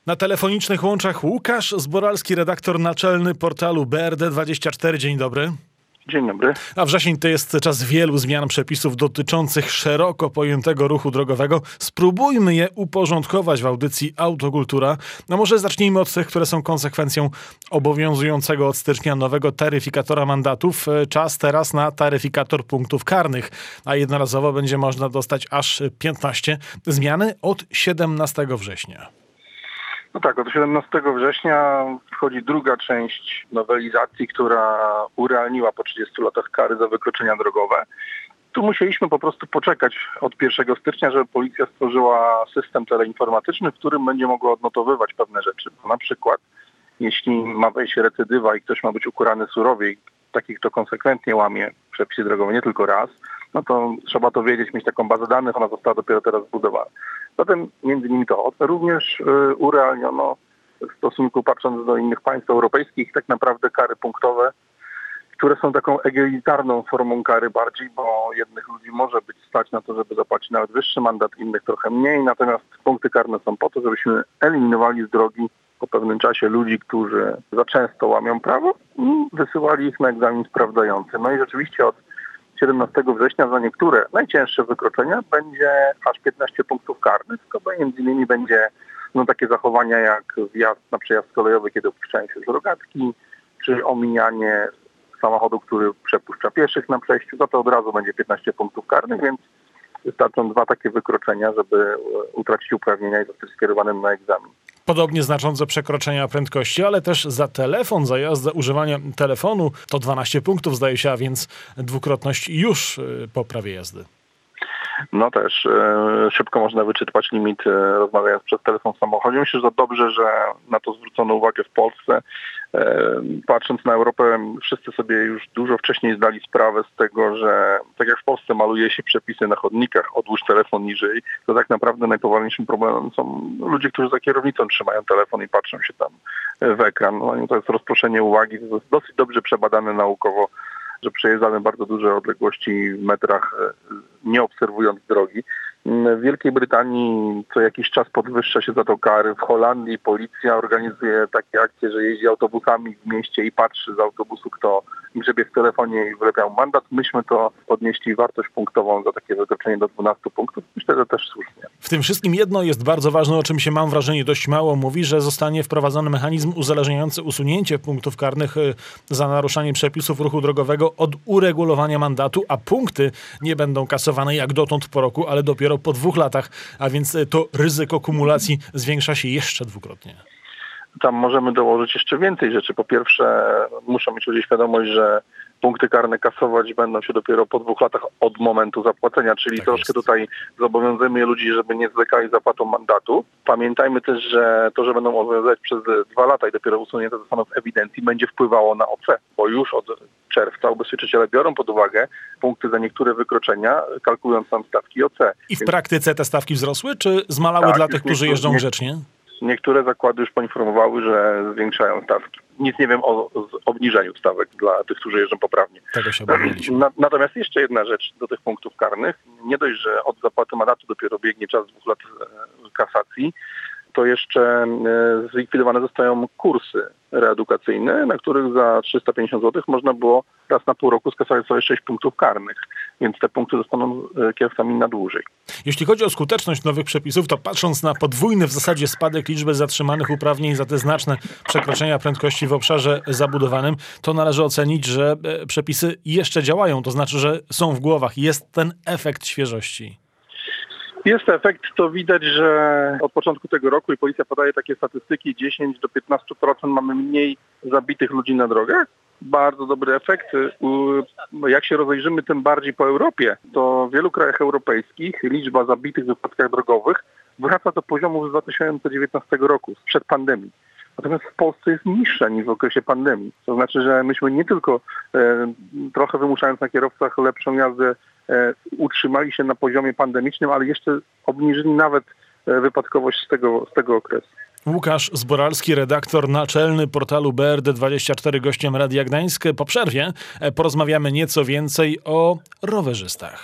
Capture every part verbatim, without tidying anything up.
Na telefonicznych łączach Łukasz Zboralski, redaktor naczelny portalu B R D dwadzieścia cztery. Dzień dobry. Dzień dobry. A wrzesień to jest czas wielu zmian przepisów dotyczących szeroko pojętego ruchu drogowego. Spróbujmy je uporządkować w audycji Autokultura. No może zacznijmy od tych, które są konsekwencją obowiązującego od stycznia nowego taryfikatora mandatów. Czas teraz na taryfikator punktów karnych, a jednorazowo będzie można dostać aż piętnaście. Zmiany od siedemnastego września. No tak, od siedemnastego września wchodzi druga część nowelizacji, która urealniła po trzydziestu latach kary za wykroczenia drogowe. Tu musieliśmy po prostu poczekać od pierwszego stycznia, żeby policja stworzyła system teleinformatyczny, w którym będzie mogła odnotowywać pewne rzeczy. Na przykład, jeśli ma wejść recydywa i ktoś ma być ukarany surowiej, taki, kto konsekwentnie łamie przepisy drogowe nie tylko raz, no to trzeba to wiedzieć, mieć taką bazę danych, ona została dopiero teraz zbudowana. Zatem między innymi to również y, urealniono w stosunku, patrząc do innych państw europejskich, tak naprawdę kary punktowe, które są taką egalitarną formą kary bardziej, bo jednych ludzi może być stać na to, żeby zapłacić nawet wyższy mandat, innych trochę mniej, natomiast punkty karne są po to, żebyśmy eliminowali z drogi po pewnym czasie ludzi, którzy za często łamią prawo i wysyłali ich na egzamin sprawdzający. No i rzeczywiście od siedemnastego września za niektóre najcięższe wykroczenia będzie aż piętnaście punktów karnych, tylko między innymi będzie no, takie zachowania jak wjazd na przejazd kolejowy, kiedy opuszczają się z rogatki, czy omijanie samochodu, który przepuszcza pieszych na przejściu, za to od razu będzie piętnaście punktów karnych, więc wystarczą dwa takie wykroczenia, żeby utracić uprawnienia i zostać skierowanym na egzamin. Podobnie znaczące przekroczenia prędkości, ale też za telefon, za jazdę, używanie telefonu to dwanaście punktów zdaje się, a więc dwukrotność już po prawie jazdy. No też e, szybko można wyczytać limit e, rozmawiając przez telefon w samochodzie. Myślę, że to dobrze, że na to zwrócono uwagę w Polsce. E, patrząc na Europę, wszyscy sobie już dużo wcześniej zdali sprawę z tego, że tak jak w Polsce maluje się przepisy na chodnikach, odłóż telefon niżej, to tak naprawdę najpoważniejszym problemem są ludzie, którzy za kierownicą trzymają telefon i patrzą się tam w ekran. No, to jest rozproszenie uwagi, to jest dosyć dobrze przebadane naukowo, że przejeżdżamy bardzo duże odległości w metrach, nie obserwując drogi. W Wielkiej Brytanii co jakiś czas podwyższa się za to kary. W Holandii policja organizuje takie akcje, że jeździ autobusami w mieście i patrzy z autobusu, kto grzebie w telefonie i wlepiał mandat. Myśmy to podnieśli wartość punktową za takie wykroczenie do dwunastu punktów. Myślę, że też słusznie. W tym wszystkim jedno jest bardzo ważne, o czym się mam wrażenie dość mało mówi, że zostanie wprowadzony mechanizm uzależniający usunięcie punktów karnych za naruszanie przepisów ruchu drogowego od uregulowania mandatu, a punkty nie będą kasowane jak dotąd po roku, ale dopiero po dwóch latach, a więc to ryzyko kumulacji zwiększa się jeszcze dwukrotnie. Tam możemy dołożyć jeszcze więcej rzeczy. Po pierwsze, muszą mieć ludzie świadomość, że punkty karne kasować będą się dopiero po dwóch latach od momentu zapłacenia, czyli tak troszkę jest. Tutaj zobowiązujemy ludzi, żeby nie zwlekali zapłatą mandatu. Pamiętajmy też, że to, że będą obowiązywać przez dwa lata i dopiero usunięte zostaną z ewidencji, będzie wpływało na O C, bo już od czerwca ubezpieczyciele biorą pod uwagę punkty za niektóre wykroczenia, kalkulując tam stawki O C. I w Więc... praktyce te stawki wzrosły, czy zmalały tak, dla tych, którzy jeżdżą nie... grzecznie? Niektóre zakłady już poinformowały, że zwiększają stawki. Nic nie wiem o, o obniżeniu stawek dla tych, którzy jeżdżą poprawnie. Tego się obawialiśmy. Na, natomiast jeszcze jedna rzecz do tych punktów karnych. Nie dość, że od zapłaty mandatu dopiero biegnie czas dwóch lat e, kasacji, to jeszcze e, zlikwidowane zostają kursy reedukacyjne, na których za trzysta pięćdziesiąt złotych można było raz na pół roku skasować sobie sześć punktów karnych. Więc te punkty zostaną kierowcami na dłużej. Jeśli chodzi o skuteczność nowych przepisów, to patrząc na podwójny w zasadzie spadek liczby zatrzymanych uprawnień za te znaczne przekroczenia prędkości w obszarze zabudowanym, to należy ocenić, że przepisy jeszcze działają. To znaczy, że są w głowach. Jest ten efekt świeżości. Jest efekt, to widać, że od początku tego roku i policja podaje takie statystyki, dziesięć do piętnastu procent mamy mniej zabitych ludzi na drogach. Bardzo dobry efekt. Jak się rozejrzymy tym bardziej po Europie, to w wielu krajach europejskich liczba zabitych w wypadkach drogowych wraca do poziomu z dwa tysiące dziewiętnastego roku, sprzed pandemii. Natomiast w Polsce jest niższa niż w okresie pandemii. To znaczy, że myśmy nie tylko e, trochę wymuszając na kierowcach lepszą jazdę e, utrzymali się na poziomie pandemicznym, ale jeszcze obniżyli nawet e, wypadkowość z tego, z tego okresu. Łukasz Zboralski, redaktor naczelny portalu B R D dwadzieścia cztery, gościem Radia Gdańsk. Po przerwie porozmawiamy nieco więcej o rowerzystach.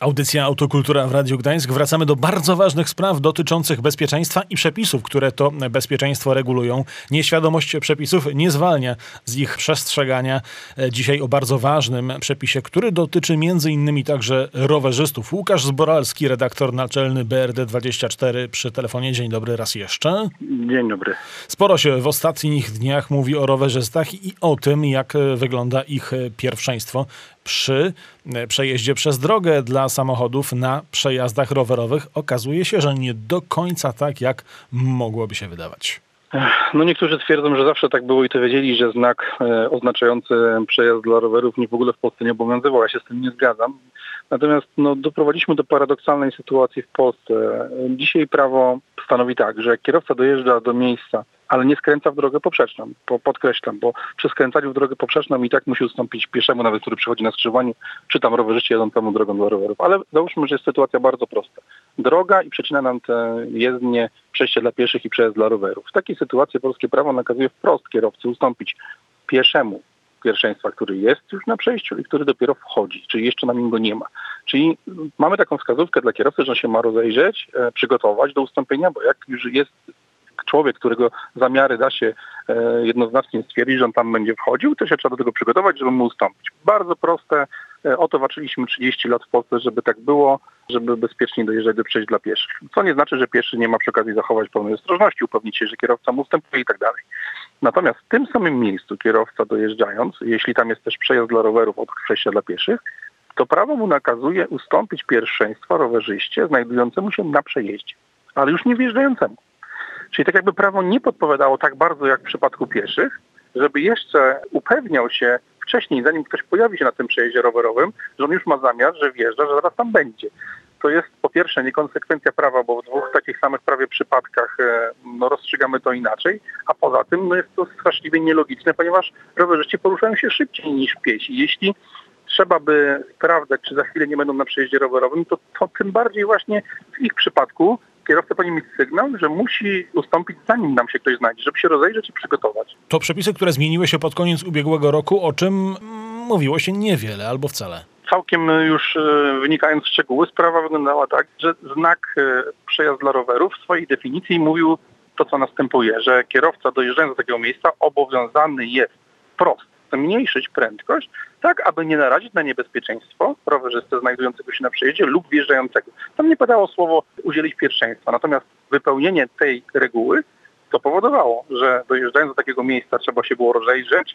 Audycja Autokultura w Radiu Gdańsk. Wracamy do bardzo ważnych spraw dotyczących bezpieczeństwa i przepisów, które to bezpieczeństwo regulują. Nieświadomość przepisów nie zwalnia z ich przestrzegania. Dzisiaj o bardzo ważnym przepisie, który dotyczy między innymi także rowerzystów. Łukasz Zboralski, redaktor naczelny B R D dwadzieścia cztery przy telefonie. Dzień dobry raz jeszcze. Dzień dobry. Sporo się w ostatnich dniach mówi o rowerzystach i o tym, jak wygląda ich pierwszeństwo przy przejeździe przez drogę dla samochodów na przejazdach rowerowych. Okazuje się, że nie do końca tak, jak mogłoby się wydawać. No niektórzy twierdzą, że zawsze tak było i to wiedzieli, że znak e, oznaczający przejazd dla rowerów nie w ogóle w Polsce nie obowiązywał. Ja się z tym nie zgadzam. Natomiast no, doprowadziliśmy do paradoksalnej sytuacji w Polsce. Dzisiaj prawo stanowi tak, że jak kierowca dojeżdża do miejsca, ale nie skręca w drogę poprzeczną, bo podkreślam, bo przy skręcaniu w drogę poprzeczną i tak musi ustąpić pieszemu, nawet który przychodzi na skrzyżowaniu, czy tam rowerzyście jadącemu drogą dla rowerów. Ale załóżmy, że jest sytuacja bardzo prosta. Droga i przecina nam te jezdnie, przejście dla pieszych i przejazd dla rowerów. W takiej sytuacji polskie prawo nakazuje wprost kierowcy ustąpić pieszemu pierwszeństwa, który jest już na przejściu i który dopiero wchodzi, czyli jeszcze na nim go nie ma. Czyli mamy taką wskazówkę dla kierowcy, że on się ma rozejrzeć, e, przygotować do ustąpienia, bo jak już jest człowiek, którego zamiary da się e, jednoznacznie stwierdzić, że on tam będzie wchodził, to się trzeba do tego przygotować, żeby mu ustąpić. Bardzo proste. E, o to walczyliśmy trzydzieści lat w Polsce, żeby tak było, żeby bezpiecznie dojeżdżać do przejść dla pieszych. Co nie znaczy, że pieszy nie ma przy okazji zachować pełnej ostrożności, upewnić się, że kierowca mu ustępuje i tak dalej. Natomiast w tym samym miejscu kierowca dojeżdżając, jeśli tam jest też przejazd dla rowerów od przejścia dla pieszych, to prawo mu nakazuje ustąpić pierwszeństwa rowerzyście znajdującemu się na przejeździe, ale już nie wjeżdżającemu. Czyli tak jakby prawo nie podpowiadało tak bardzo jak w przypadku pieszych, żeby jeszcze upewniał się wcześniej, zanim ktoś pojawi się na tym przejeździe rowerowym, że on już ma zamiar, że wjeżdża, że zaraz tam będzie. To jest po pierwsze niekonsekwencja prawa, bo w dwóch takich samych prawie przypadkach no, rozstrzygamy to inaczej, a poza tym no, jest to straszliwie nielogiczne, ponieważ rowerzyści poruszają się szybciej niż piesi. Jeśli trzeba by sprawdzać, czy za chwilę nie będą na przejeździe rowerowym, to, to tym bardziej właśnie w ich przypadku kierowca powinien mieć sygnał, że musi ustąpić, zanim nam się ktoś znajdzie, żeby się rozejrzeć i przygotować. To przepisy, które zmieniły się pod koniec ubiegłego roku, o czym mówiło się niewiele albo wcale. Całkiem już wynikając z szczegóły, sprawa wyglądała tak, że znak przejazd dla rowerów w swojej definicji mówił to, co następuje, że kierowca dojeżdżając do takiego miejsca obowiązany jest wprost zmniejszyć prędkość, tak aby nie narazić na niebezpieczeństwo rowerzystę znajdującego się na przejeździe lub wjeżdżającego. Tam nie padało słowo udzielić pierwszeństwa, natomiast wypełnienie tej reguły to powodowało, że dojeżdżając do takiego miejsca trzeba się było rozejrzeć,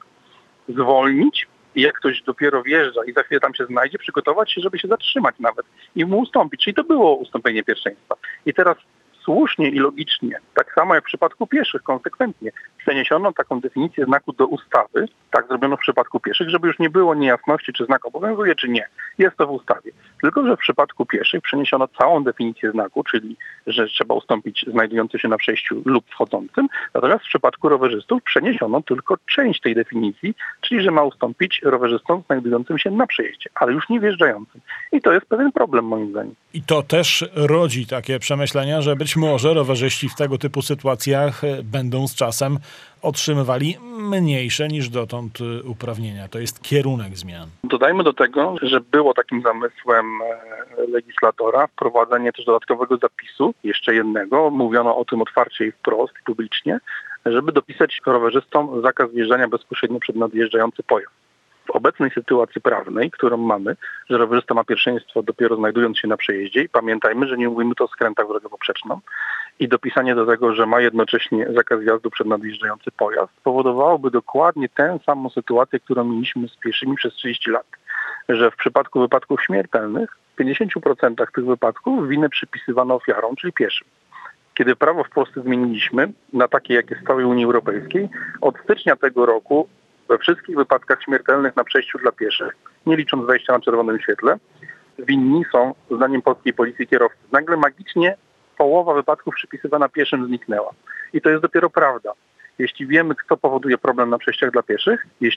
zwolnić i jak ktoś dopiero wjeżdża i za chwilę tam się znajdzie, przygotować się, żeby się zatrzymać nawet i mu ustąpić. Czyli to było ustąpienie pierwszeństwa. I teraz słusznie i logicznie, tak samo jak w przypadku pieszych, konsekwentnie przeniesiono taką definicję znaku do ustawy, tak zrobiono w przypadku pieszych, żeby już nie było niejasności, czy znak obowiązuje, czy nie. Jest to w ustawie. Tylko że w przypadku pieszych przeniesiono całą definicję znaku, czyli że trzeba ustąpić znajdujący się na przejściu lub wchodzącym, natomiast w przypadku rowerzystów przeniesiono tylko część tej definicji, czyli że ma ustąpić rowerzystom znajdującym się na przejeździe, ale już nie wjeżdżającym. I to jest pewien problem moim zdaniem. I to też rodzi takie przemyślenia, że być może rowerzyści w tego typu sytuacjach będą z czasem otrzymywali mniejsze niż dotąd uprawnienia. To jest kierunek zmian. Dodajmy do tego, że było takim zamysłem legislatora wprowadzenie też dodatkowego zapisu, jeszcze jednego, mówiono o tym otwarcie i wprost, publicznie, żeby dopisać rowerzystom zakaz wjeżdżania bezpośrednio przed nadjeżdżający pojazd. W obecnej sytuacji prawnej, którą mamy, że rowerzysta ma pierwszeństwo dopiero znajdując się na przejeździe i pamiętajmy, że nie mówimy to o skrętach w drogę poprzeczną i dopisanie do tego, że ma jednocześnie zakaz wjazdu przed nadjeżdżający pojazd, spowodowałoby dokładnie tę samą sytuację, którą mieliśmy z pieszymi przez trzydzieści lat, że w przypadku wypadków śmiertelnych w pięćdziesięciu procentach tych wypadków winę przypisywano ofiarom, czyli pieszym. Kiedy prawo w Polsce zmieniliśmy na takie, jak jest w całej Unii Europejskiej, od stycznia tego roku we wszystkich wypadkach śmiertelnych na przejściu dla pieszych, nie licząc wejścia na czerwonym świetle, winni są, zdaniem polskiej policji, kierowcy. Nagle magicznie połowa wypadków przypisywana pieszym zniknęła. I to jest dopiero prawda. Jeśli wiemy, kto powoduje problem na przejściach dla pieszych, jeśli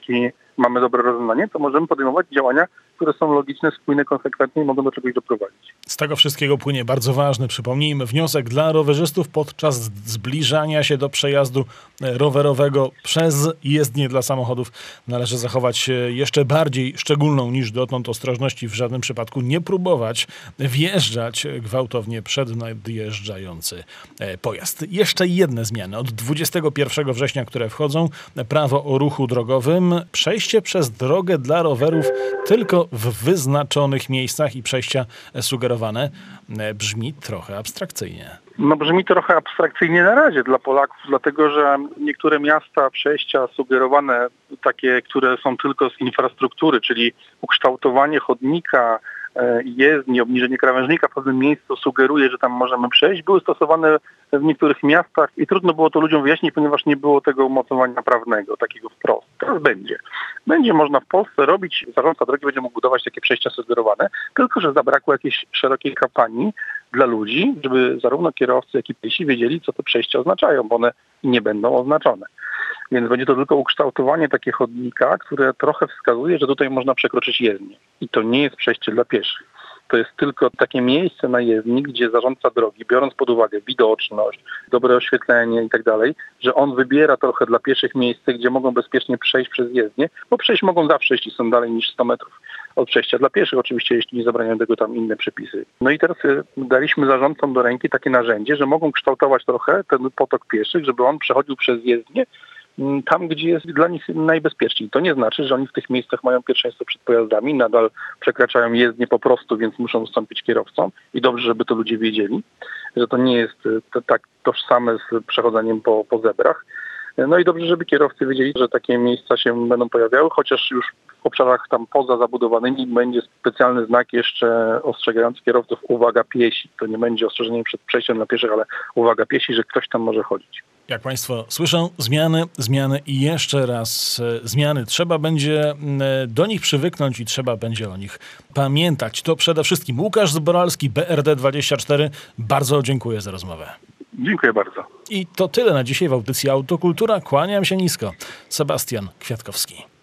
mamy dobre rozwiązanie, to możemy podejmować działania, które są logiczne, spójne, konsekwentne i mogą do czegoś doprowadzić. Z tego wszystkiego płynie bardzo ważny, przypomnijmy, wniosek dla rowerzystów podczas zbliżania się do przejazdu rowerowego przez jezdnię dla samochodów. Należy zachować jeszcze bardziej szczególną niż dotąd ostrożność i w żadnym przypadku nie próbować wjeżdżać gwałtownie przed nadjeżdżający pojazd. Jeszcze jedne zmiany. Od dwudziestego pierwszego września, które wchodzą, prawo o ruchu drogowym, przejście przez drogę dla rowerów tylko w wyznaczonych miejscach i przejścia sugerowane. Brzmi trochę abstrakcyjnie. No brzmi trochę abstrakcyjnie na razie dla Polaków, dlatego że niektóre miasta, przejścia sugerowane, takie, które są tylko z infrastruktury, czyli ukształtowanie chodnika, jezdni, obniżenie krawężnika w pewnym miejscu sugeruje, że tam możemy przejść, były stosowane w niektórych miastach i trudno było to ludziom wyjaśnić, ponieważ nie było tego umocowania prawnego, takiego wprost. Teraz będzie. Będzie można w Polsce robić, zarządca drogi będzie mógł budować takie przejścia sugerowane, tylko że zabrakło jakiejś szerokiej kampanii dla ludzi, żeby zarówno kierowcy, jak i piesi wiedzieli, co te przejścia oznaczają, bo one nie będą oznaczone. Więc będzie to tylko ukształtowanie takie chodnika, które trochę wskazuje, że tutaj można przekroczyć jezdnię. I to nie jest przejście dla pieszych. To jest tylko takie miejsce na jezdni, gdzie zarządca drogi, biorąc pod uwagę widoczność, dobre oświetlenie i tak dalej, że on wybiera trochę dla pieszych miejsce, gdzie mogą bezpiecznie przejść przez jezdnię, bo przejść mogą zawsze, jeśli są dalej niż sto metrów od przejścia dla pieszych, oczywiście jeśli nie zabraniają tego tam inne przepisy. No i teraz daliśmy zarządcom do ręki takie narzędzie, że mogą kształtować trochę ten potok pieszych, żeby on przechodził przez jezdnię tam, gdzie jest dla nich najbezpieczniej. To nie znaczy, że oni w tych miejscach mają pierwszeństwo przed pojazdami, nadal przekraczają jezdnię po prostu, więc muszą ustąpić kierowcom i dobrze, żeby to ludzie wiedzieli, że to nie jest to, tak tożsame z przechodzeniem po, po zebrach. No i dobrze, żeby kierowcy wiedzieli, że takie miejsca się będą pojawiały, chociaż już w obszarach tam poza zabudowanymi będzie specjalny znak jeszcze ostrzegający kierowców: uwaga piesi. To nie będzie ostrzeżenie przed przejściem dla pieszych, ale uwaga piesi, że ktoś tam może chodzić. Jak Państwo słyszą, zmiany, zmiany i jeszcze raz zmiany. Trzeba będzie do nich przywyknąć i trzeba będzie o nich pamiętać. To przede wszystkim Łukasz Zboralski, B R D dwadzieścia cztery. Bardzo dziękuję za rozmowę. Dziękuję bardzo. I to tyle na dzisiaj w audycji Autokultura. Kłaniam się nisko. Sebastian Kwiatkowski.